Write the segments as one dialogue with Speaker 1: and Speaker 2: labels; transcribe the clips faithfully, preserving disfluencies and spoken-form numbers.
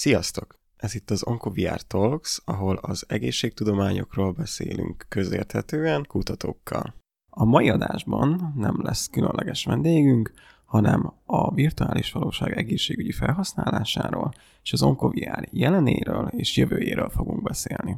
Speaker 1: Sziasztok! Ez itt az OncoVR Talks, ahol az egészségtudományokról beszélünk közérthetően kutatókkal. A mai adásban nem lesz különleges vendégünk, hanem a virtuális valóság egészségügyi felhasználásáról és az OncoVR jelenéről és jövőjéről fogunk beszélni.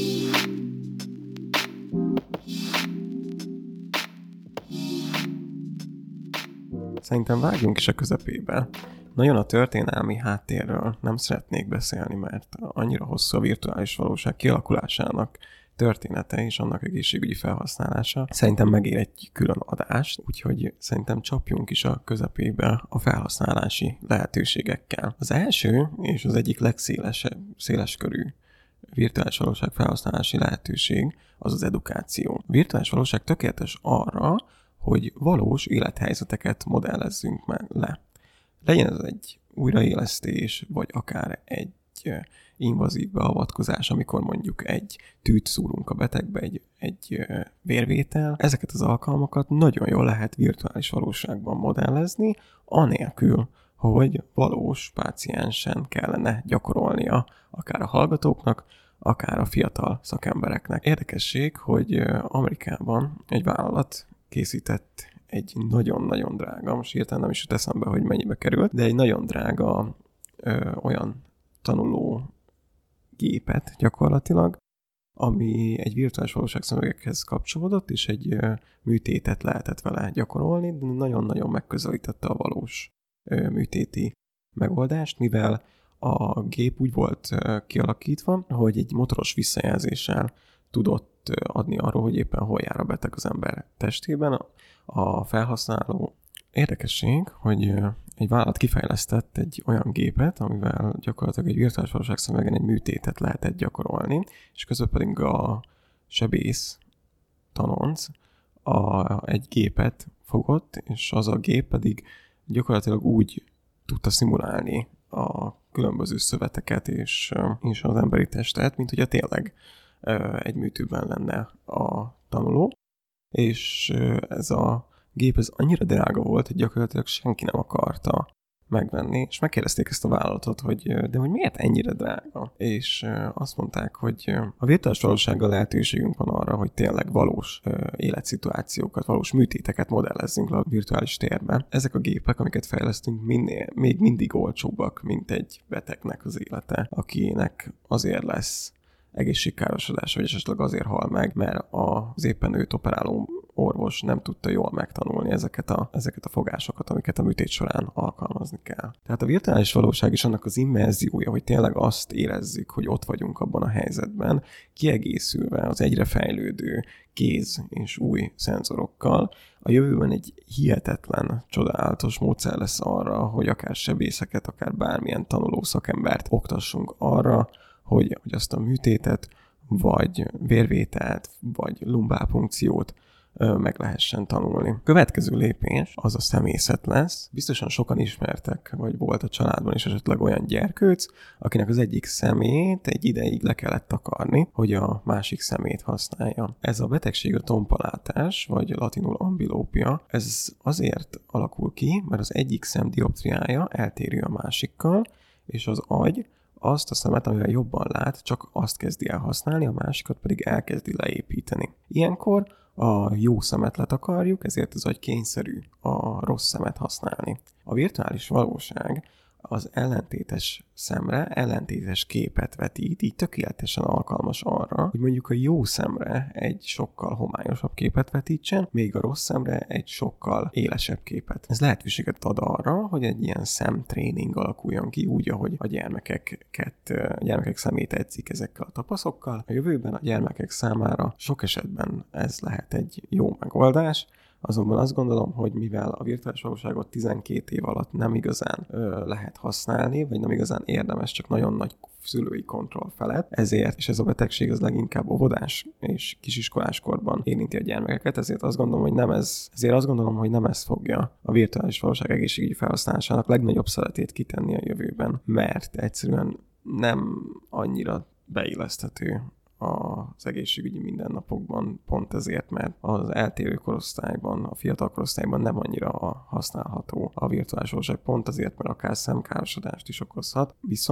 Speaker 1: Szerintem vágjunk is a közepébe. Nagyon a történelmi háttérről nem szeretnék beszélni, mert annyira hosszú a virtuális valóság kialakulásának története és annak egészségügyi felhasználása. Szerintem megér egy külön adást, úgyhogy szerintem csapjunk is a közepébe a felhasználási lehetőségekkel. Az első és az egyik legszélesebb, széleskörű virtuális valóság felhasználási lehetőség az az edukáció. A virtuális valóság tökéletes arra, hogy valós élethelyzeteket modellezzünk meg le. Legyen ez egy újraélesztés, vagy akár egy invazív beavatkozás, amikor mondjuk egy tűt szúrunk a betegbe, egy, egy vérvétel. Ezeket az alkalmakat nagyon jól lehet virtuális valóságban modellezni, anélkül, hogy valós páciensen kellene gyakorolnia akár a hallgatóknak, akár a fiatal szakembereknek. Érdekesség, hogy Amerikában egy vállalat készített egy nagyon-nagyon drága, most hirtelen nem is jut eszembe, hogy mennyibe került, de egy nagyon drága ö, olyan tanuló gépet gyakorlatilag, ami egy virtuális valóságszemüvegekhez kapcsolódott, és egy ö, műtétet lehetett vele gyakorolni, de nagyon-nagyon megközelítette a valós ö, műtéti megoldást, mivel a gép úgy volt ö, kialakítva, hogy egy motoros visszajelzéssel tudott adni arról, hogy éppen hol jár a beteg az ember testében. A felhasználó érdekesség, hogy egy vállalat kifejlesztett egy olyan gépet, amivel gyakorlatilag egy virtuális valóságszemüvegen egy műtétet lehetett gyakorolni, és közben pedig a sebész tanonc a, egy gépet fogott, és az a gép pedig gyakorlatilag úgy tudta szimulálni a különböző szöveteket és, és az emberi testet, mint hogyha tényleg egy műtőben lenne a tanuló, és ez a gép ez annyira drága volt, hogy gyakorlatilag senki nem akarta megvenni, és megkérdezték ezt a vállalatot, hogy de hogy miért ennyire drága? És azt mondták, hogy a virtuális valósággal lehetőségünk van arra, hogy tényleg valós életszituációkat, valós műtéteket modellezzünk le a virtuális térbe. Ezek a gépek, amiket fejlesztünk, minél, még mindig olcsóbbak, mint egy betegnek az élete, akinek azért lesz egészségkárosodás, vagy esetleg azért hal meg, mert az éppen őt operáló orvos nem tudta jól megtanulni ezeket a, ezeket a fogásokat, amiket a műtét során alkalmazni kell. Tehát a virtuális valóság is annak az immerziója, hogy tényleg azt érezzük, hogy ott vagyunk abban a helyzetben, kiegészülve az egyre fejlődő kéz és új szenzorokkal, a jövőben egy hihetetlen, csodálatos módszer lesz arra, hogy akár sebészeket, akár bármilyen tanuló szakembert oktassunk arra, hogy, hogy azt a műtétet, vagy vérvételt, vagy lumbálpunkciót ö, meg lehessen tanulni. Következő lépés az a szemészet lesz. Biztosan sokan ismertek, vagy volt a családban is esetleg olyan gyerkőc, akinek az egyik szemét egy ideig le kellett takarni, hogy a másik szemét használja. Ez a betegség a tompalátás, vagy latinul ambilópia, ez azért alakul ki, mert az egyik szem dioptriája eltérő a másikkal, és az agy azt a szemet, amivel jobban lát, csak azt kezdi el használni, a másikat pedig elkezdi leépíteni. Ilyenkor a jó szemet letakarjuk, ezért az agy kényszerű a rossz szemet használni. A virtuális valóság az ellentétes szemre ellentétes képet vetít, így tökéletesen alkalmas arra, hogy mondjuk a jó szemre egy sokkal homályosabb képet vetítsen, még a rossz szemre egy sokkal élesebb képet. Ez lehetőséget ad arra, hogy egy ilyen szemtréning alakuljon ki, úgy, ahogy a gyermekeket, a gyermekek szemét edzik ezekkel a tapaszokkal. A jövőben a gyermekek számára sok esetben ez lehet egy jó megoldás, azonban azt gondolom, hogy mivel a virtuális valóságot tizenkét év alatt nem igazán ö, lehet használni, vagy nem igazán érdemes, csak nagyon nagy szülői kontroll felett, ezért, és ez a betegség az leginkább óvodás és kisiskoláskorban érinti a gyermekeket, ezért azt gondolom, hogy nem ez, ezért azt gondolom, hogy nem ez fogja a virtuális valóság egészségügyi felhasználásának legnagyobb szeretét kitenni a jövőben, mert egyszerűen nem annyira beilleszthető az egészségügyi mindennapokban, pont ezért, mert az eltérő korosztályban, a fiatal korosztályban nem annyira használható a virtuális valóság, pont azért, mert akár szemkárosodást is okozhat. Viszont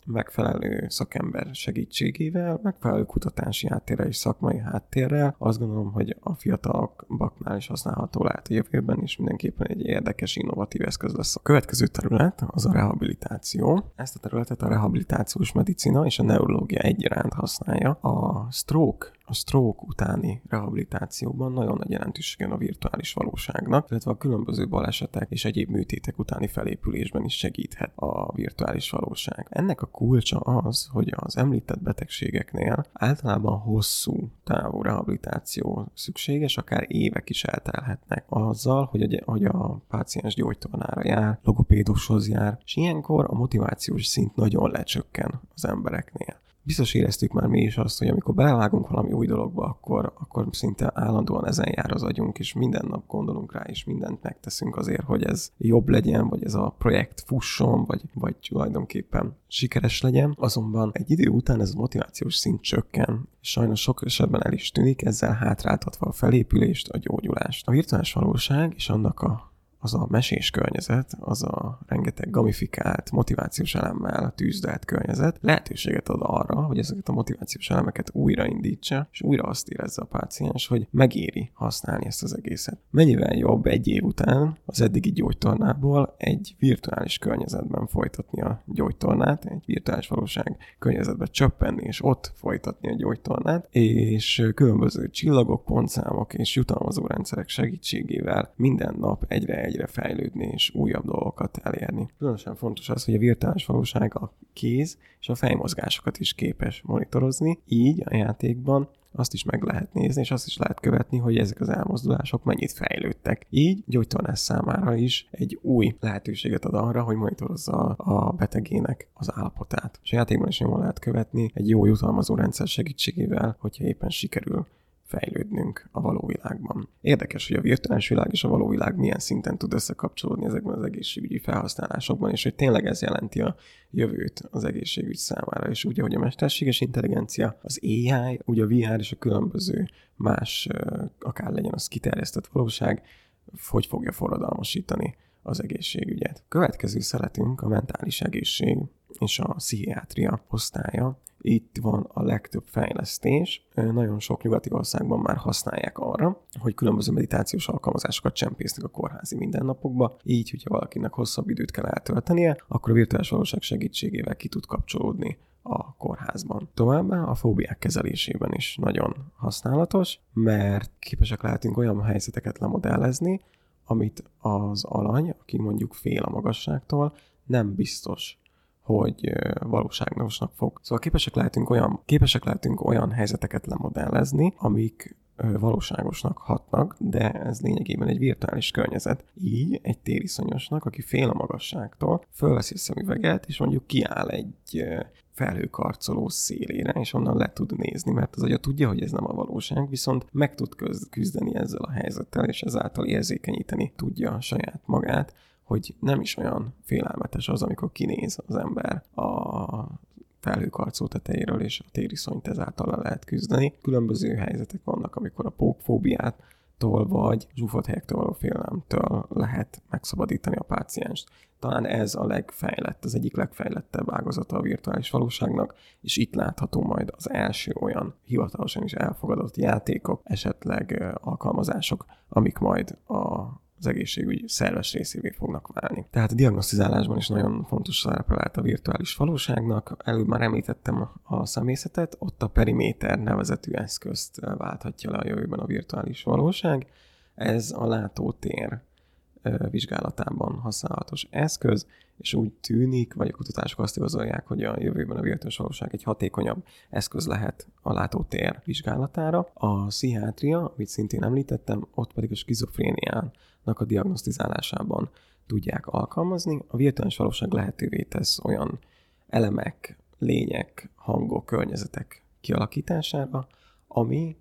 Speaker 1: megfelelő szakember segítségével, megfelelő kutatási háttérrel és szakmai háttérrel azt gondolom, hogy a fiataloknál is használható lehet a jövőben, és mindenképpen egy érdekes, innovatív eszköz lesz. A következő terület az a rehabilitáció. Ezt a területet a rehabilitációs medicina és a neurológia egyaránt használja. A stroke, a stroke utáni rehabilitációban nagyon nagy jelentősége a virtuális valóságnak, illetve a különböző balesetek és egyéb műtétek utáni felépülésben is segíthet a virtuális valóság. Ennek a kulcsa az, hogy az említett betegségeknél általában hosszú távú rehabilitáció szükséges, akár évek is eltelhetnek azzal, hogy a, hogy a páciens gyógytornára jár, logopédushoz jár, és ilyenkor a motivációs szint nagyon lecsökken az embereknél. Biztos éreztük már mi is azt, hogy amikor belevágunk valami új dologba, akkor, akkor szinte állandóan ezen jár az agyunk, és minden nap gondolunk rá, és mindent megteszünk azért, hogy ez jobb legyen, vagy ez a projekt fusson, vagy, vagy tulajdonképpen sikeres legyen. Azonban egy idő után ez a motivációs szint csökken, és sajnos sok esetben el is tűnik, ezzel hátráltatva a felépülést, a gyógyulást. A virtuális valóság és annak a az a mesés környezet, az a rengeteg gamifikált, motivációs elemmel tűzdelt környezet lehetőséget ad arra, hogy ezeket a motivációs elemeket újraindítsa, és újra azt érezze a páciens, hogy megéri használni ezt az egészet. Mennyivel jobb egy év után az eddigi gyógytornából egy virtuális környezetben folytatni a gyógytornát, egy virtuális valóság környezetben csöppenni, és ott folytatni a gyógytornát, és különböző csillagok, pontszámok és jutalmazó rendszerek segítségével minden nap egyre egyre fejlődni és újabb dolgokat elérni. Különösen fontos az, hogy a virtuális valóság a kéz és a fejmozgásokat is képes monitorozni, így a játékban azt is meg lehet nézni, és azt is lehet követni, hogy ezek az elmozdulások mennyit fejlődtek. Így gyógytornás számára is egy új lehetőséget ad arra, hogy monitorozza a betegének az állapotát. És a játékban is jól lehet követni egy jó jutalmazó rendszer segítségével, hogyha éppen sikerül fejlődnünk a való világban. Érdekes, hogy a virtuális világ és a való világ milyen szinten tud összekapcsolódni ezekben az egészségügyi felhasználásokban, és hogy tényleg ez jelenti a jövőt az egészségügy számára, és úgy, ahogy a mesterséges intelligencia, az á i, ugye a vé er és a különböző más, akár legyen az kiterjesztett valóság, hogy fogja forradalmasítani az egészségügyet. Következő szeletünk a mentális egészség és a pszichiátria osztálya. Itt van a legtöbb fejlesztés. Nagyon sok nyugati országban már használják arra, hogy különböző meditációs alkalmazásokat csempésznek a kórházi mindennapokba. Így, hogyha valakinek hosszabb időt kell eltöltenie, akkor a virtuális valóság segítségével ki tud kapcsolódni a kórházban. Továbbá a fóbiák kezelésében is nagyon használatos, mert képesek lehetünk olyan helyzeteket lemodellezni, amit az alany, aki mondjuk fél a magasságtól, nem biztos, hogy valóságosnak fog. Szóval képesek lehetünk olyan, képesek lehetünk olyan helyzeteket lemodellezni, amik valóságosnak hatnak, de ez lényegében egy virtuális környezet. Így egy tériszonyosnak, aki fél a magasságtól, fölveszi a szemüveget, és mondjuk kiáll egy felhőkarcoló szélére, és onnan le tud nézni, mert az agya tudja, hogy ez nem a valóság, viszont meg tud küzdeni ezzel a helyzettel, és ezáltal érzékenyíteni tudja saját magát, hogy nem is olyan félelmetes az, amikor kinéz az ember a felhőkarcó tetejéről, és a tériszonyt ezáltal le lehet küzdeni. Különböző helyzetek vannak, amikor a pókfóbiától vagy zsúfolt helyektől való félelemtől lehet megszabadítani a pácienst. Talán ez a legfejlett, az egyik legfejlettebb ágazata a virtuális valóságnak, és itt látható majd az első olyan hivatalosan is elfogadott játékok, esetleg alkalmazások, amik majd a az egészségügy szerves részévé fognak válni. Tehát a diagnosztizálásban is nagyon fontos szerepe lehet a virtuális valóságnak. Előbb már említettem a szemészetet, ott a periméter nevezetű eszközt válthatja le a jövőben a virtuális valóság. Ez a látótér vizsgálatában használhatós eszköz, és úgy tűnik, vagy a kutatások azt igazolják, hogy a jövőben a virtuális valóság egy hatékonyabb eszköz lehet a látótér vizsgálatára. A pszichiátria, amit szintén említettem, ott pedig a skizofréniának a diagnosztizálásában tudják alkalmazni. A virtuális valóság lehetővé tesz olyan elemek, lények, hangok, környezetek kialakítására, ami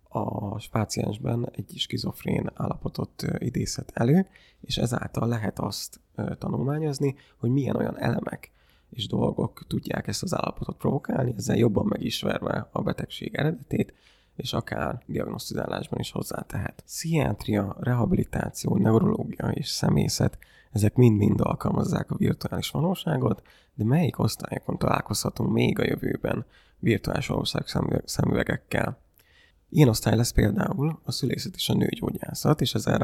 Speaker 1: a páciensben egy skizofrén állapotot idézhet elő, és ezáltal lehet azt tanulmányozni, hogy milyen olyan elemek és dolgok tudják ezt az állapotot provokálni, ezzel jobban megismerve a betegség eredetét, és akár diagnosztizálásban is hozzátehet. Pszichiátria, rehabilitáció, neurológia és szemészet, ezek mind-mind alkalmazzák a virtuális valóságot, de melyik osztályokon találkozhatunk még a jövőben virtuális valóság szemüvegekkel? Ilyen osztály lesz például a szülészet és a nőgyógyászat, és ezzel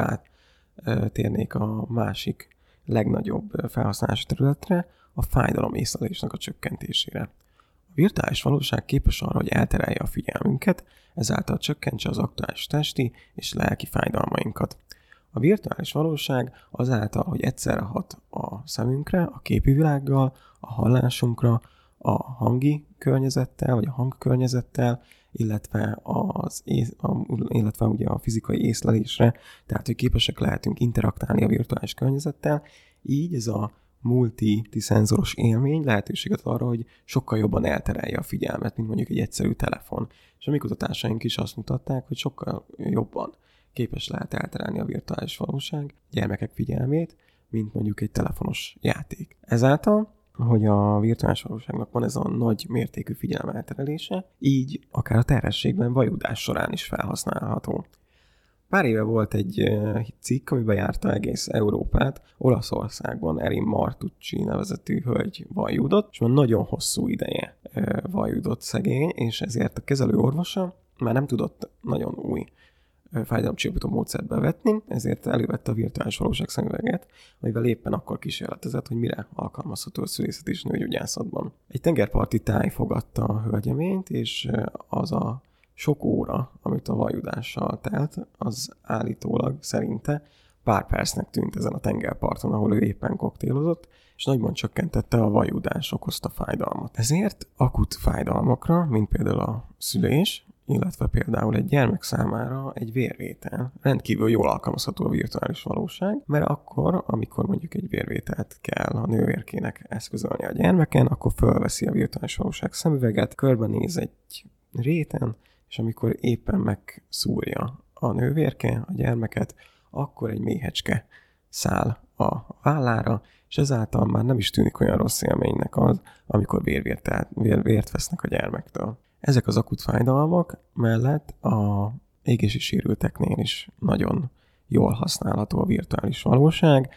Speaker 1: rátérnék a másik legnagyobb felhasználási területre, a fájdalomészlelésnek a csökkentésére. A virtuális valóság képes arra, hogy elterelje a figyelmünket, ezáltal csökkentse az aktuális testi és lelki fájdalmainkat. A virtuális valóság azáltal, hogy egyszerre hat a szemünkre, a képi világgal, a hallásunkra, a hangi környezettel, vagy a hangkörnyezettel, illetve, az, illetve ugye a fizikai észlelésre, tehát hogy képesek lehetünk interaktálni a virtuális környezettel, így ez a multi-szenzoros élmény lehetőséget arra, hogy sokkal jobban elterelje a figyelmet, mint mondjuk egy egyszerű telefon. És a mi kutatásaink is azt mutatták, hogy sokkal jobban képes lehet elterelni a virtuális valóság gyermekek figyelmét, mint mondjuk egy telefonos játék. Ezáltal, hogy a virtuális valóságnak van ez a nagy mértékű figyelem elterelése, így akár a terhességben vajudás során is felhasználható. Pár éve volt egy cikk, amiben járta egész Európát. Olaszországban Erin Martucci nevezetű hölgy vajudott, és már nagyon hosszú ideje vajudott szegény, és ezért a kezelő orvosa már nem tudott nagyon új fájdalomcsillapító módszert bevetni, ezért elővette a virtuális valóság szemüveget, amivel éppen akkor kísérletezett, hogy mire alkalmazható a szülészet és nőgyógyászatban. Egy tengerparti táj fogadta a hölgyeményt, és az a sok óra, amit a vajudással telt, az állítólag szerinte pár percnek tűnt ezen a tengerparton, ahol ő éppen koktélozott, és nagyban csökkentette a vajudás okozta fájdalmat. Ezért akut fájdalmakra, mint például a szülés, illetve például egy gyermek számára egy vérvétel rendkívül jól alkalmazható a virtuális valóság, mert akkor, amikor mondjuk egy vérvételt kell a nővérkének eszközölni a gyermeken, akkor fölveszi a virtuális valóság szemüveget, körbenéz egy réten, és amikor éppen megszúrja a nővérke a gyermeket, akkor egy méhecske száll a vállára, és ezáltal már nem is tűnik olyan rossz élménynek az, amikor vérvért, vér, vért vesznek a gyermektől. Ezek az akut fájdalmak mellett a égési sérülteknél is nagyon jól használható a virtuális valóság.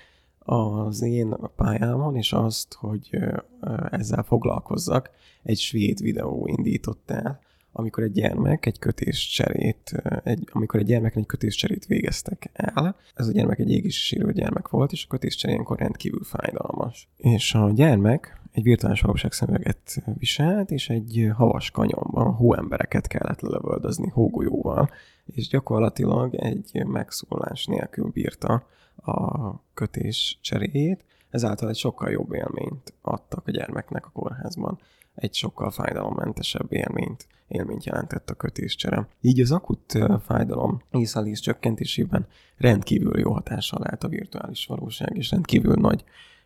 Speaker 1: Az én pályámon és azt, hogy ezzel foglalkozzak, egy svéd videó indított el, amikor egy gyermek egy kötéscserét, egy, amikor egy gyermek egy kötéscserét végeztek el. Ez a gyermek egy égési sérült gyermek volt, és a kötéscserénkor rendkívül fájdalmas. És a gyermek egy virtuális valóság szemüveget viselt, és egy havas kanyonban hóembereket kellett lelövöldözni hógolyóval, és gyakorlatilag egy megszólás nélkül bírta a kötéscseréjét, ezáltal egy sokkal jobb élményt adtak a gyermeknek a kórházban. Egy sokkal fájdalommentesebb élményt, élményt jelentett a kötéscsere. Így az akut fájdalom észlelés csökkentésében rendkívül jó hatással lehet a virtuális valóság, és rendkívül nagy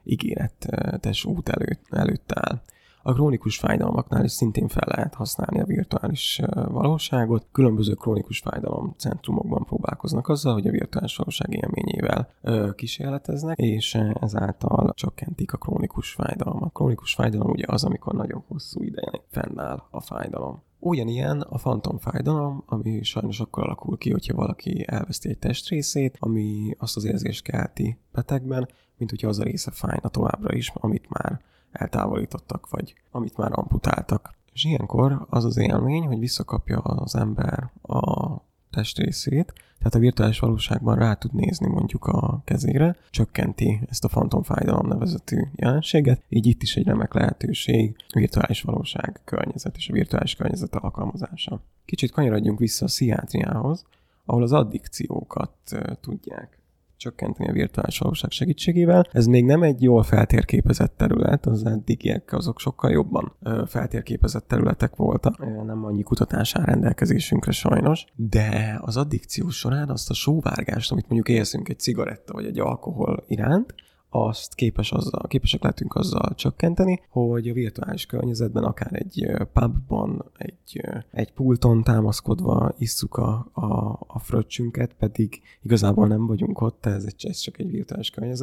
Speaker 1: ígéretes út előtt, előtt áll. A krónikus fájdalmaknál is szintén fel lehet használni a virtuális valóságot. Különböző krónikus fájdalom centrumokban próbálkoznak azzal, hogy a virtuális valóság élményével kísérleteznek, és ezáltal csökkentik a krónikus fájdalmat. A krónikus fájdalom ugye az, amikor nagyon hosszú ideig fennáll a fájdalom. Ugyanilyen a fantomfájdalom, ami sajnos akkor alakul ki, hogyha valaki elveszti egy testrészét, ami azt az érzést kelti betegben, mint hogyha az a része fájna továbbra is, amit már eltávolítottak, vagy amit már amputáltak. És ilyenkor az az élmény, hogy visszakapja az ember a testrészét, tehát a virtuális valóságban rá tud nézni mondjuk a kezére, csökkenti ezt a fantomfájdalom nevezetű jelenséget, így itt is egy remek lehetőség a virtuális valóság környezet és a virtuális környezet alkalmazása. Kicsit kanyarodjunk vissza a pszichiátriához, ahol az addikciókat tudják csökkenteni a virtuális valóság segítségével. Ez még nem egy jól feltérképezett terület, az eddigiek azok sokkal jobban feltérképezett területek voltak. Nem annyi kutatás áll rendelkezésünkre sajnos, de az addikció során azt a sóvárgást, amit mondjuk érzünk egy cigaretta vagy egy alkohol iránt, azt képes azzal, képesek lehetünk azzal csökkenteni, hogy a virtuális környezetben akár egy pubban, egy, egy pulton támaszkodva isszuk a, a, a fröccsünket, pedig igazából nem vagyunk ott, ez, egy, ez csak egy virtuális környezet,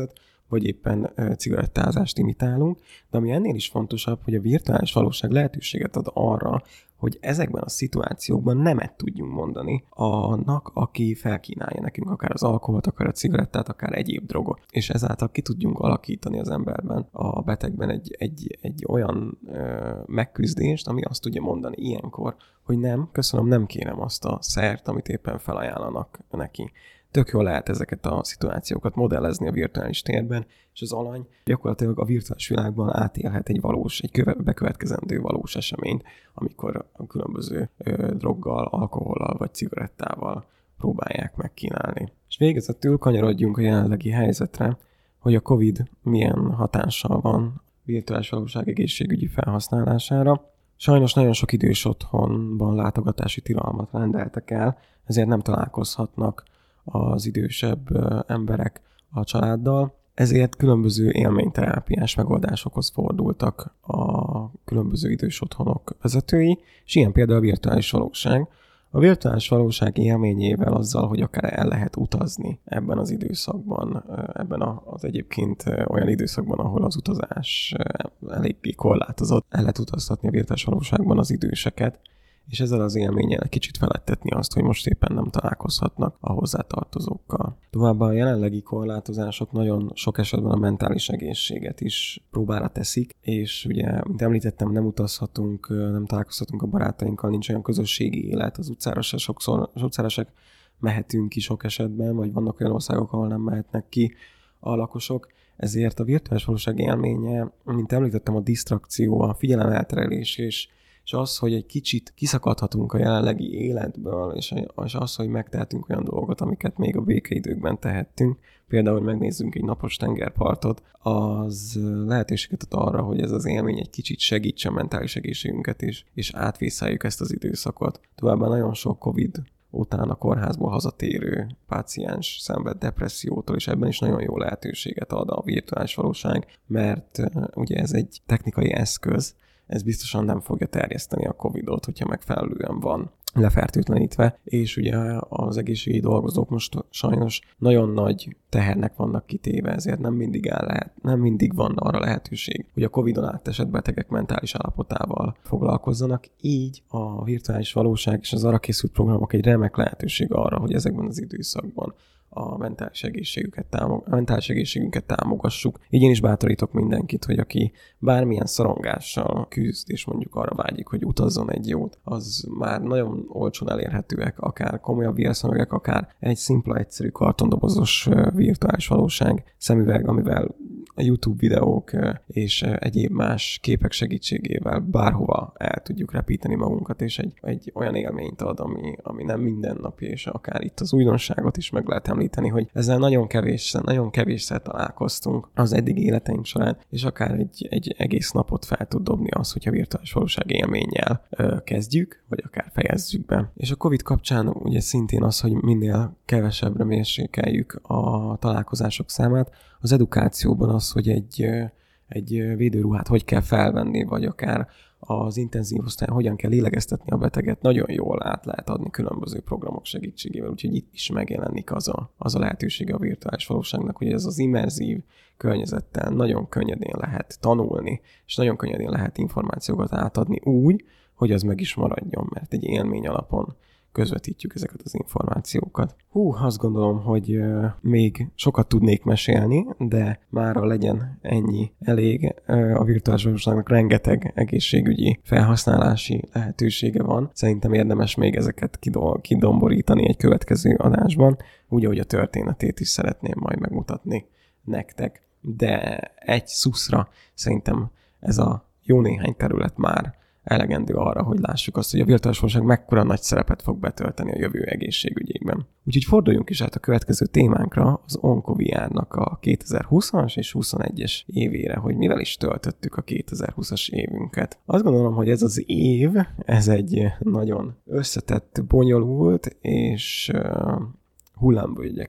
Speaker 1: vagy éppen cigarettázást imitálunk, de ami ennél is fontosabb, hogy a virtuális valóság lehetőséget ad arra, hogy ezekben a szituációkban nemet tudjunk mondani annak, aki felkínálja nekünk akár az alkoholt, akár a cigarettát, akár egyéb drogot. És ezáltal ki tudjunk alakítani az emberben, a betegben egy, egy, egy olyan ö, megküzdést, ami azt tudja mondani ilyenkor, hogy nem, köszönöm, nem kérem azt a szert, amit éppen felajánlanak neki. Tök jól lehet ezeket a szituációkat modellezni a virtuális térben, és az alany gyakorlatilag a virtuális világban átélhet egy valós, egy köve, bekövetkezendő valós eseményt, amikor a különböző ö, droggal, alkohollal vagy cigarettával próbálják megkínálni. És végezetül kanyarodjunk a jelenlegi helyzetre, hogy a Covid milyen hatással van virtuális valóság egészségügyi felhasználására. Sajnos nagyon sok idős otthonban látogatási tilalmat rendeltek el, ezért nem találkozhatnak az idősebb emberek a családdal, ezért különböző élményterápiás megoldásokhoz fordultak a különböző idős otthonok vezetői, és ilyen például a virtuális valóság. A virtuális valóság élményével azzal, hogy akár el lehet utazni ebben az időszakban, ebben az egyébként olyan időszakban, ahol az utazás eléggé korlátozott, el lehet utaztatni a virtuális valóságban az időseket, és ezzel az élménnyel egy kicsit felettetni azt, hogy most éppen nem találkozhatnak a hozzátartozókkal. Továbbá a jelenlegi korlátozások nagyon sok esetben a mentális egészséget is próbára teszik, és ugye, mint említettem, nem utazhatunk, nem találkozhatunk a barátainkkal, nincs olyan közösségi élet, az utcára se sokszor, az utcára se mehetünk ki sok esetben, vagy vannak olyan országok, ahol nem mehetnek ki a lakosok, ezért a virtuális valóság élménye, mint említettem, a disztrakció, a figyelemelterelés és és az, hogy egy kicsit kiszakadhatunk a jelenlegi életből, és az, hogy megtehetünk olyan dolgokat, amiket még a békeidőkben tehettünk, például, hogy megnézzünk egy napos tengerpartot, az lehetőséget ad arra, hogy ez az élmény egy kicsit segítse a mentális egészségünket is, és átvészeljük ezt az időszakot. Továbbá nagyon sok Covid után a kórházból hazatérő páciens szenved depressziótól, és ebben is nagyon jó lehetőséget ad a virtuális valóság, mert ugye ez egy technikai eszköz, ez biztosan nem fogja terjeszteni a Covidot, hogyha megfelelően van lefertőtlenítve, és ugye az egészségügyi dolgozók most sajnos nagyon nagy tehernek vannak kitéve, ezért nem mindig, el lehet, nem mindig van arra lehetőség, hogy a Covidon átesett betegek mentális állapotával foglalkozzanak. Így a virtuális valóság és az arra készült programok egy remek lehetőség arra, hogy ezekben az időszakban a mentális egészségünket, támog, a mentális egészségünket támogassuk. Így én is bátorítok mindenkit, hogy aki bármilyen szorongással küzd, és mondjuk arra vágyik, hogy utazzon egy jót, az már nagyon olcsón elérhetőek, akár komolyabb vérszemüvegek, akár egy szimpla, egyszerű kartondobozos virtuális valóság szemüveg, amivel a YouTube videók és egyéb más képek segítségével bárhova el tudjuk repíteni magunkat, és egy, egy olyan élményt ad, ami, ami nem mindennapi, és akár itt az újdonságot is meg lehet említeni, hogy ezzel nagyon kevésszer, nagyon kevésszer találkoztunk az eddig életeink során, és akár egy, egy egész napot fel tud dobni az, hogyha virtuális valóság élménnyel ö, kezdjük, vagy akár fejezzük be. És a Covid kapcsán ugye szintén az, hogy minél kevesebbre mérsékeljük a találkozások számát, az edukációban az, hogy egy, egy védőruhát hogy kell felvenni, vagy akár az intenzív osztályon hogyan kell lélegeztetni a beteget, nagyon jól át lehet adni különböző programok segítségével, úgyhogy itt is megjelenik az a, az a lehetősége a virtuális valóságnak, hogy ez az immerzív környezettel nagyon könnyedén lehet tanulni, és nagyon könnyedén lehet információkat átadni úgy, hogy az meg is maradjon, mert egy élmény alapon közvetítjük ezeket az információkat. Hú, azt gondolom, hogy uh, még sokat tudnék mesélni, de mára legyen ennyi elég. Uh, a virtuális valóságnak rengeteg egészségügyi felhasználási lehetősége van. Szerintem érdemes még ezeket kidol- kidomborítani egy következő adásban, úgy, ahogy a történetét is szeretném majd megmutatni nektek. De egy szuszra szerintem ez a jó néhány terület már elegendő arra, hogy lássuk azt, hogy a virtuális valóság mekkora nagy szerepet fog betölteni a jövő egészségügyében. Úgyhogy forduljunk is át a következő témánkra, az OncoVR-nak a kétezer-húszas és huszonegyes évére, hogy mivel is töltöttük a kétezer-húszas évünket. Azt gondolom, hogy ez az év, ez egy nagyon összetett, bonyolult és uh,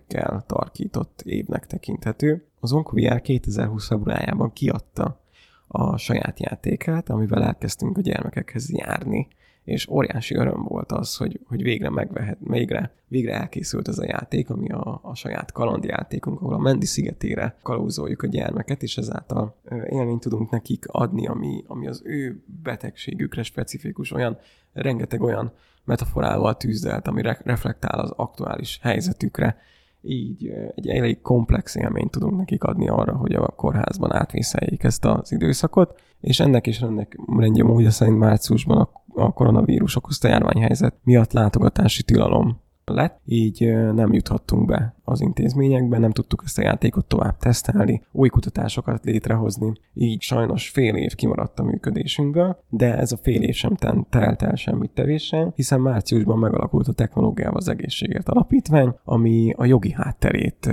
Speaker 1: hullámvölgyekkel tarkított évnek tekinthető. Az OncoVR kétezer-húsz februárjában kiadta a saját játékát, amivel elkezdtünk a gyermekekhez járni, és óriási öröm volt az, hogy, hogy végre megvehet, végre, végre elkészült ez a játék, ami a, a saját kalandjátékunk, ahol a Mendi szigetére kalauzoljuk a gyermeket, és ezáltal élményt tudunk nekik adni, ami, ami az ő betegségükre specifikus, olyan, rengeteg olyan metaforával tűzdelt, ami re- reflektál az aktuális helyzetükre. Így egy elég komplex élményt tudunk nekik adni arra, hogy a kórházban átvészeljék ezt az időszakot, és ennek is ennek rendje módja szerint márciusban a, a koronavírus okozta járványhelyzet miatt látogatási tilalom lett, így nem juthattunk be az intézményekbe, nem tudtuk ezt a játékot tovább tesztelni, új kutatásokat létrehozni, így sajnos fél év kimaradt a működésünkből, de ez a fél év sem telt el semmit tevéssel, hiszen márciusban megalakult a Technológiával az Egészségért Alapítvány, ami a jogi hátterét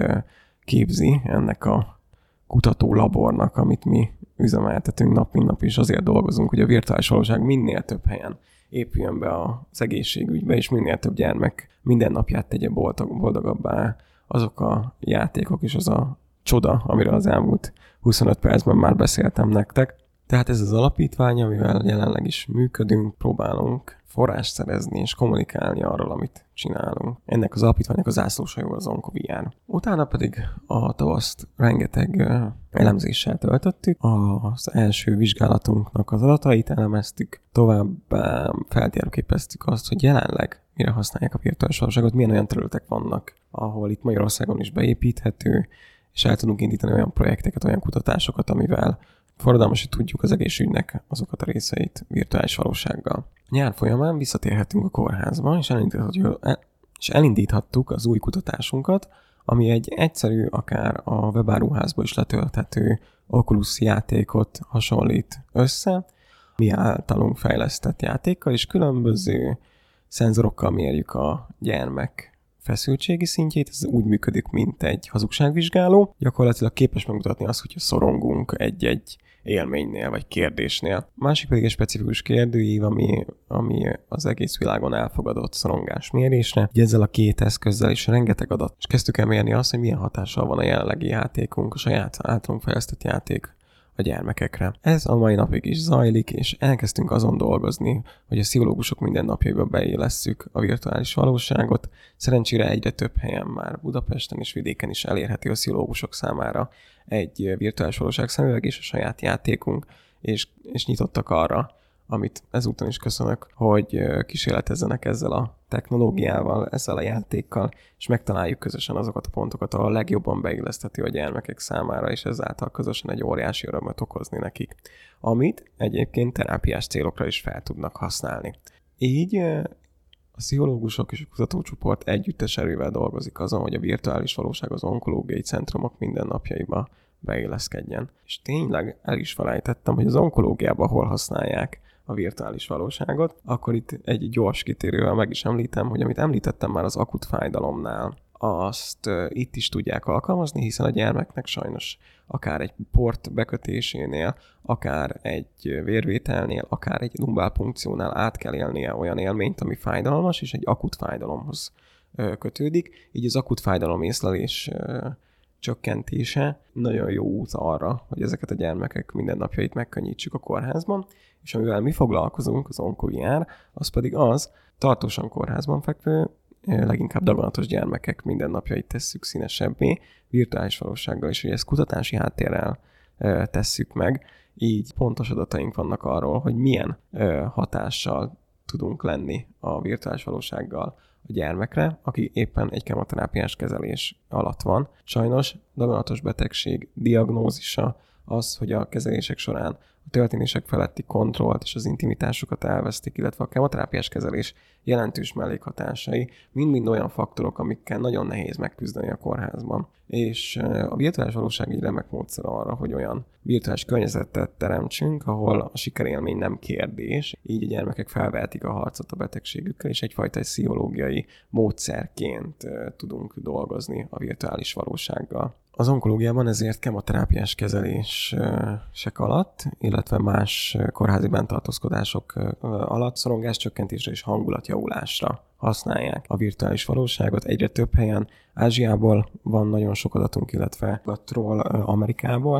Speaker 1: képzi ennek a kutatólabornak, amit mi üzemeltetünk nap mint nap, és azért dolgozunk, hogy a virtuális valóság minél több helyen épüljön be az egészségügybe, és minél több gyermek minden napját tegye boldog, boldogabbá azok a játékok, és az a csoda, amiről az elmúlt huszonöt percben már beszéltem nektek. Tehát ez az alapítvány, amivel jelenleg is működünk, próbálunk forrást szerezni és kommunikálni arról, amit csinálunk. Ennek az alapítványnak az zászlóshajója az OncoVR. Utána pedig a tavaszt rengeteg elemzéssel töltöttük. Az első vizsgálatunknak az adatait elemeztük, továbbá feltérképeztük azt, hogy jelenleg mire használják a virtuális valóságot, milyen olyan területek vannak, ahol itt Magyarországon is beépíthető, és el tudunk indítani olyan projekteket, olyan kutatásokat, amivel forradalmasítani tudjuk az egészségügynek azokat a részeit virtuális valósággal. A nyár folyamán visszatérhetünk a kórházba, és elindíthatjuk, és elindíthattuk az új kutatásunkat, ami egy egyszerű, akár a webáruházba is letölthető Oculus játékot hasonlít össze, mi általunk fejlesztett játékkal, és különböző szenzorokkal mérjük a gyermek feszültségi szintjét, ez úgy működik, mint egy hazugságvizsgáló. Gyakorlatilag képes megmutatni azt, hogyha szorongunk egy-egy élménynél, vagy kérdésnél. Másik pedig egy specifikus kérdőív, ami, ami az egész világon elfogadott szorongásmérésre. Ugye ezzel a két eszközzel is rengeteg adat, és kezdtük el mérni azt, hogy milyen hatással van a jelenlegi játékunk, a saját általunk fejlesztett játék a gyermekekre. Ez a mai napig is zajlik, és elkezdtünk azon dolgozni, hogy a pszichológusok mindennapjaiba beillesszük a virtuális valóságot. Szerencsére egyre több helyen már Budapesten és vidéken is elérhető a pszichológusok számára egy virtuális valóság szemüveg és a saját játékunk, és, és nyitottak arra, amit ezúton is köszönök, hogy kísérletezzenek ezzel a technológiával, ezzel a játékkal, és megtaláljuk közösen azokat a pontokat, ahol a legjobban beilleszthető a gyermekek számára, és ezáltal közösen egy óriási örömöt okozni nekik, amit egyébként terápiás célokra is fel tudnak használni. Így a pszichológusok és a kutatócsoport együttes erővel dolgozik azon, hogy a virtuális valóság az onkológiai centrumok mindennapjaiba beilleszkedjen. És tényleg el is felejtettem, hogy az onkológiában hol használják a virtuális valóságot, akkor itt egy gyors kitérővel meg is említem, hogy amit említettem már az akut fájdalomnál, azt uh, itt is tudják alkalmazni, hiszen a gyermeknek sajnos akár egy port bekötésénél, akár egy vérvételnél, akár egy lumbálpunkciónál át kell élnie olyan élményt, ami fájdalmas, és egy akut fájdalomhoz uh, kötődik. Így az akut fájdalom észlelés uh, csökkentése nagyon jó út arra, hogy ezeket a gyermekek mindennapjait megkönnyítsük a kórházban, és amivel mi foglalkozunk, az OncoVR, az pedig az, tartósan kórházban fekvő, leginkább daganatos gyermekek mindennapjait tesszük színesebbé, virtuális valósággal, és hogy ezt kutatási háttérrel tesszük meg, így pontos adataink vannak arról, hogy milyen hatással tudunk lenni a virtuális valósággal a gyermekre, aki éppen egy kemoterápiás kezelés alatt van. Sajnos daganatos betegség diagnózisa az, hogy a kezelések során a történések feletti kontrollt és az intimitásukat elvesztik, illetve a kemoterápiás kezelés jelentős mellékhatásai mind-mind olyan faktorok, amikkel nagyon nehéz megküzdeni a kórházban. És a virtuális valóság egy remek módszer arra, hogy olyan virtuális környezetet teremtsünk, ahol a sikerélmény nem kérdés, így a gyermekek felvehetik a harcot a betegségükkel, és egyfajta pszichológiai módszerként tudunk dolgozni a virtuális valósággal. Az onkológiában ezért kemoterápiás kezelések alatt, illetve más kórházi benntartózkodások alatt szorongáscsökkentésre és hangulatjavulásra használják a virtuális valóságot. Egyre több helyen Ázsiából van nagyon sok adatunk, illetve adatról Amerikából,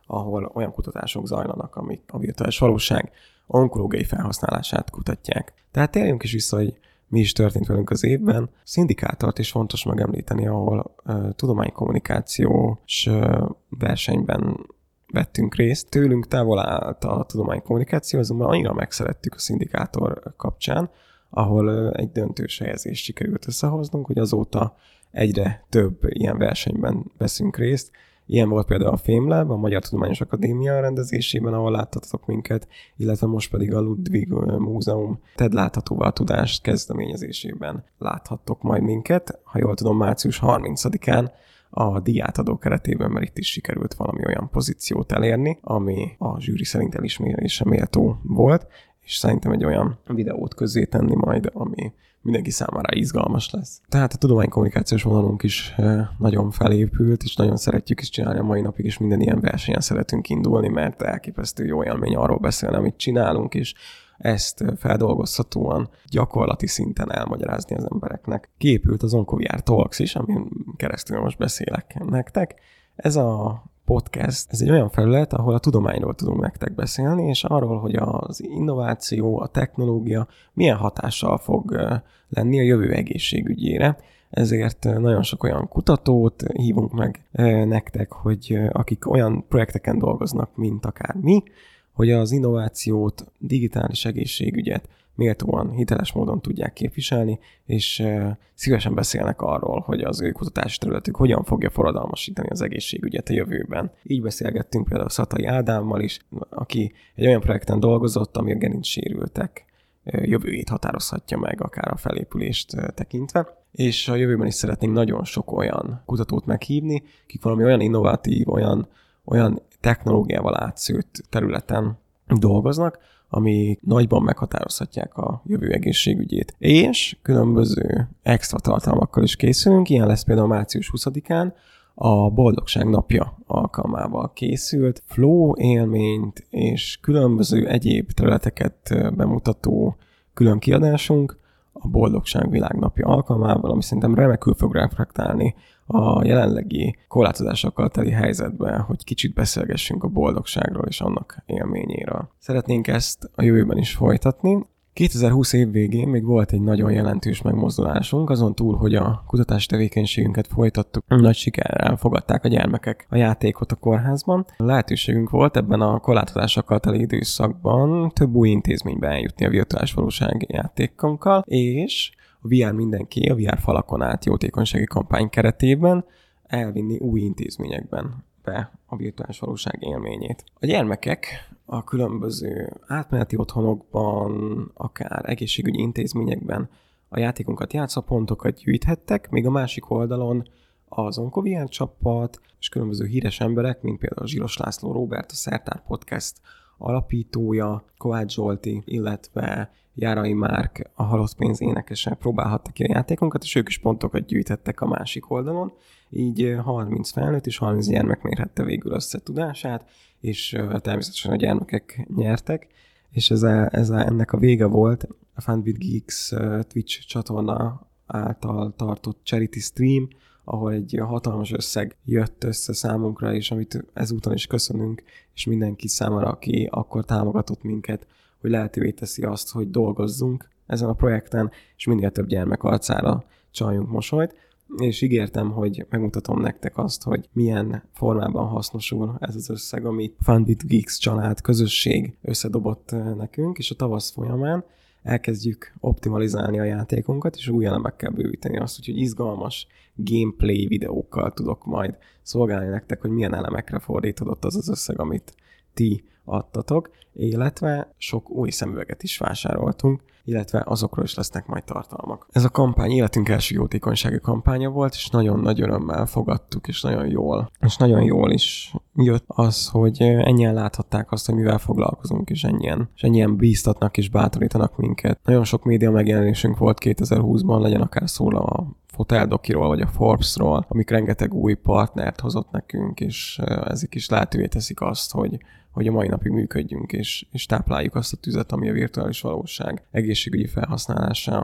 Speaker 1: ahol olyan kutatások zajlanak, amik a virtuális valóság onkológiai felhasználását kutatják. Tehát térjünk is vissza, hogy mi is történt velünk az évben. Szindikátort is fontos megemlíteni, ahol uh, tudománykommunikációs uh, versenyben vettünk részt. Tőlünk távol állt a tudománykommunikáció, azonban annyira megszerettük a szindikátor kapcsán, ahol uh, egy döntős helyezést sikerült összehoznunk, hogy azóta egyre több ilyen versenyben veszünk részt. Ilyen volt például a FameLab, a Magyar Tudományos Akadémia rendezésében, ahol láttatok minket, illetve most pedig a Ludwig Múzeum TED láthatóvá a tudást kezdeményezésében láthattok majd minket. Ha jól tudom, március harmincadikán a díjátadó keretében, mert itt is sikerült valami olyan pozíciót elérni, ami a zsűri szerint elismerésre méltó volt, és szerintem egy olyan videót közzé tenni majd, ami mindenki számára izgalmas lesz. Tehát a tudománykommunikációs vonalunk is nagyon felépült, és nagyon szeretjük is csinálni a mai napig, és minden ilyen versenyen szeretünk indulni, mert elképesztő jó élmény arról beszélni, amit csinálunk, és ezt feldolgozhatóan, gyakorlati szinten elmagyarázni az embereknek. Kiépült az OncoVR Talks is, amin keresztül most beszélek nektek. Ez a podcast, ez egy olyan felület, ahol a tudományról tudunk nektek beszélni, és arról, hogy az innováció, a technológia milyen hatással fog lenni a jövő egészségügyére. Ezért nagyon sok olyan kutatót hívunk meg nektek, hogy akik olyan projekteken dolgoznak, mint akár mi, hogy az innovációt, digitális egészségügyet méltóan, hiteles módon tudják képviselni, és szívesen beszélnek arról, hogy az ő kutatási területük hogyan fogja forradalmasítani az egészségügyet a jövőben. Így beszélgettünk például Szatai Ádámmal is, aki egy olyan projekten dolgozott, ami a gerincsérültek jövőjét határozhatja meg, akár a felépülést tekintve. És a jövőben is szeretnénk nagyon sok olyan kutatót meghívni, akik valami olyan innovatív, olyan, olyan technológiával átszőtt területen dolgoznak, ami nagyban meghatározhatják a jövő egészségügyét. És különböző extra tartalmakkal is készülünk, ilyen lesz például március huszadikán, a Boldogság Napja alkalmával készült flow élményt és különböző egyéb területeket bemutató külön kiadásunk a Boldogság Világnapja alkalmával, ami szerintem remekül fog reflektálni a jelenlegi korlátozásokkal teli helyzetben, hogy kicsit beszélgessünk a boldogságról és annak élményéről. Szeretnénk ezt a jövőben is folytatni. kétezer-húsz év végén még volt egy nagyon jelentős megmozdulásunk, azon túl, hogy a kutatási tevékenységünket folytattuk, nagy sikerrel fogadták a gyermekek a játékot a kórházban. Lehetőségünk volt ebben a korlátozásokkal teli időszakban több új intézménybe eljutni a virtuális valóság játékunkkal, és a vé er mindenki, a vé er falakon át jótékonysági kampány keretében elvinni új intézményekben be a virtuális valóság élményét. A gyermekek a különböző átmeneti otthonokban, akár egészségügyi intézményekben a játékunkat játszva pontokat gyűjthettek, még a másik oldalon az OncoVR csapat és különböző híres emberek, mint például Zsiros László Róbert, a Szertár Podcast alapítója, Kovács Zsolti, illetve Járai Márk, a Halott Pénz énekese próbálhattak ki a játékunkat, és ők is pontokat gyűjtettek a másik oldalon. Így harminc felnőtt és harminc gyermek mérhette végül össze tudását, és természetesen a gyermekek nyertek, és ez a, ez a, ennek a vége volt a Fun with Geeks Twitch csatorna által tartott charity stream, ahol egy hatalmas összeg jött össze számunkra, és amit ezúton is köszönünk, és mindenki számára, aki akkor támogatott minket, hogy lehetővé teszi azt, hogy dolgozzunk ezen a projekten, és minél több gyermek arcára csaljunk mosolyt, és ígértem, hogy megmutatom nektek azt, hogy milyen formában hasznosul ez az összeg, amit Fun with Geeks család, közösség összedobott nekünk, és a tavasz folyamán elkezdjük optimalizálni a játékunkat, és új elemekkel bővíteni azt, úgyhogy izgalmas gameplay videókkal tudok majd szolgálni nektek, hogy milyen elemekre fordítódott az az összeg, amit ti adtatok, illetve sok új szemüveget is vásároltunk, illetve azokról is lesznek majd tartalmak. Ez a kampány életünk első jótékonysági kampánya volt, és nagyon nagy örömmel fogadtuk, és nagyon jól, és nagyon jól is jött az, hogy ennyien láthatták azt, hogy mivel foglalkozunk, és ennyien, és ennyien bíztatnak és bátorítanak minket. Nagyon sok média megjelenésünk volt kétezer-húszban, legyen akár szó a Foteldokiról, vagy a Forbesról, amik rengeteg új partnert hozott nekünk, és ezek is lehetővé teszik azt, hogy hogy a mai napig működjünk, és, és tápláljuk azt a tüzet, ami a virtuális valóság egészségügyi felhasználása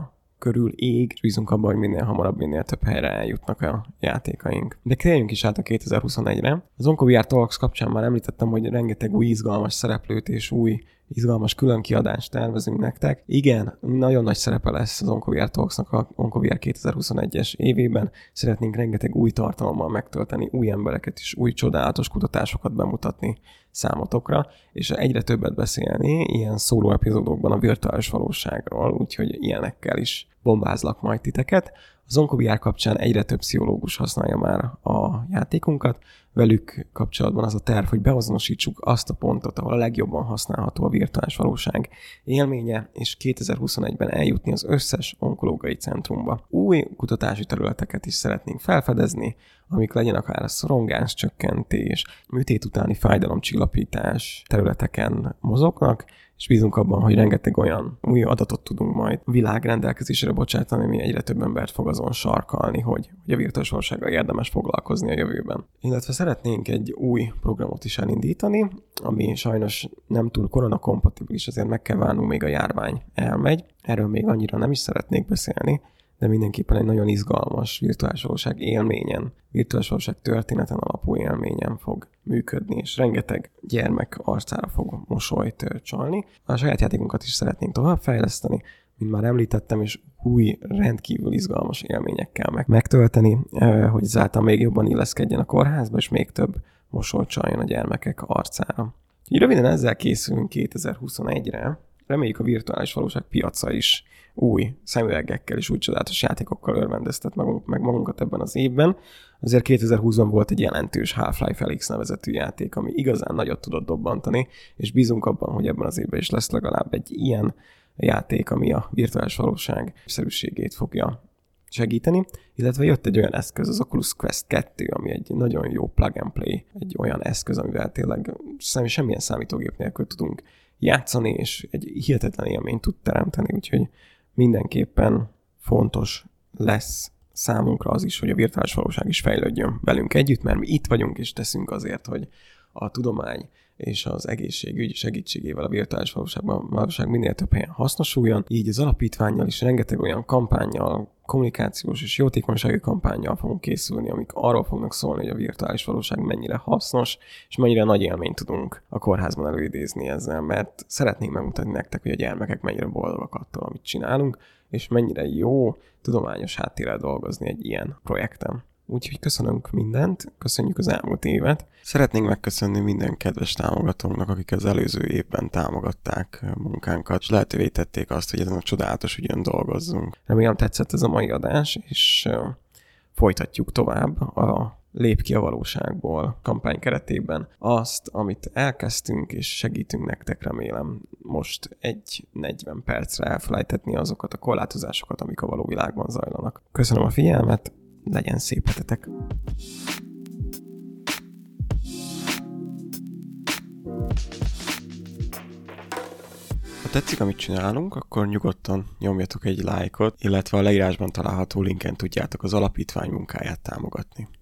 Speaker 1: körül ég, és bízunk abban, hogy minél hamarabb, minél több helyre eljutnak a játékaink. De térjünk is át a kétezer-huszonegyre. Az OncoVR Talks kapcsán már említettem, hogy rengeteg új izgalmas szereplőt és új izgalmas külön kiadást tervezünk nektek. Igen, nagyon nagy szerepe lesz az OncoVR Talksnak a OncoVR kétezer-huszonegyes évében. Szeretnénk rengeteg új tartalommal megtölteni, új embereket is, új csodálatos kutatásokat bemutatni számotokra, és egyre többet beszélni ilyen szóló epizódokban a virtuális valóságról, úgyhogy ilyenekkel is bombázlak majd titeket. Az OncoVR kapcsán egyre több pszichológus használja már a játékunkat. Velük kapcsolatban az a terv, hogy beazonosítsuk azt a pontot, ahol a legjobban használható a virtuális valóság élménye, és kétezer-huszonegyben eljutni az összes onkológiai centrumba. Új kutatási területeket is szeretnénk felfedezni, amik legyen akár a szorongás csökkentés, műtét utáni fájdalomcsillapítás területeken mozognak, és bízunk abban, hogy rengeteg olyan új adatot tudunk majd a világ rendelkezésre bocsátani, ami egyre több embert fog azon sarkalni, hogy, hogy a virtuális valósággal érdemes foglalkozni a jövőben. Illetve szeretnénk egy új programot is elindítani, ami sajnos nem túl koronakompatibilis, ezért meg kell várnunk, még a járvány elmegy. Erről még annyira nem is szeretnék beszélni, de mindenképpen egy nagyon izgalmas virtuális valóság élményen, virtuális valóság történeten alapú élményen fog működni, és rengeteg gyermek arcára fog mosolyt csalni. A saját játékunkat is szeretnénk továbbfejleszteni, mint már említettem, és új, rendkívül izgalmas élményekkel meg megtölteni, hogy ezáltal még jobban illeszkedjen a kórházba, és még több mosolyt csaljon a gyermekek arcára. Így röviden ezzel készülünk kétezer-huszonegyre. Reméljük a virtuális valóság piaca is új szemüvegekkel és új csodálatos játékokkal örvendeztet magunk, meg magunkat ebben az évben. Azért kétezer-húszban volt egy jelentős Half-Life Alyx nevezetű játék, ami igazán nagyot tudott dobbantani, és bízunk abban, hogy ebben az évben is lesz legalább egy ilyen játék, ami a virtuális valóság szerűségét fogja segíteni, illetve jött egy olyan eszköz, az Oculus Quest kettő, ami egy nagyon jó plug and play, egy olyan eszköz, amivel tényleg semmilyen számítógép nélkül tudunk játszani, és egy hihetetlen élményt tud teremteni, úgyhogy mindenképpen fontos lesz számunkra az is, hogy a virtuális valóság is fejlődjön velünk együtt, mert mi itt vagyunk és teszünk azért, hogy a tudomány és az egészségügy segítségével a virtuális valóságban valóság minél több helyen hasznosuljon. Így az alapítvánnyal is rengeteg olyan kampánnyal, kommunikációs és jótékonysági kampánnyal fogunk készülni, amik arról fognak szólni, hogy a virtuális valóság mennyire hasznos, és mennyire nagy élményt tudunk a kórházban előidézni ezzel, mert szeretnénk megmutatni nektek, hogy a gyermekek mennyire boldogak attól, amit csinálunk, és mennyire jó tudományos háttérrel dolgozni egy ilyen projekten. Úgyhogy köszönünk mindent, köszönjük az elmúlt évet. Szeretnénk megköszönni minden kedves támogatónknak, akik az előző évben támogatták munkánkat, és lehetővé tették azt, hogy ezen a csodálatos ügyön dolgozzunk. Remélem tetszett ez a mai adás, és folytatjuk tovább a Lép ki a valóságból kampány keretében azt, amit elkezdtünk, és segítünk nektek, remélem most egy negyven percre elfelejtetni azokat a korlátozásokat, amik a való világban zajlanak. Köszönöm a figyelmet, legyen szép hetetek! Ha tetszik, amit csinálunk, akkor nyugodtan nyomjatok egy lájkot, illetve a leírásban található linken tudjátok az alapítvány munkáját támogatni.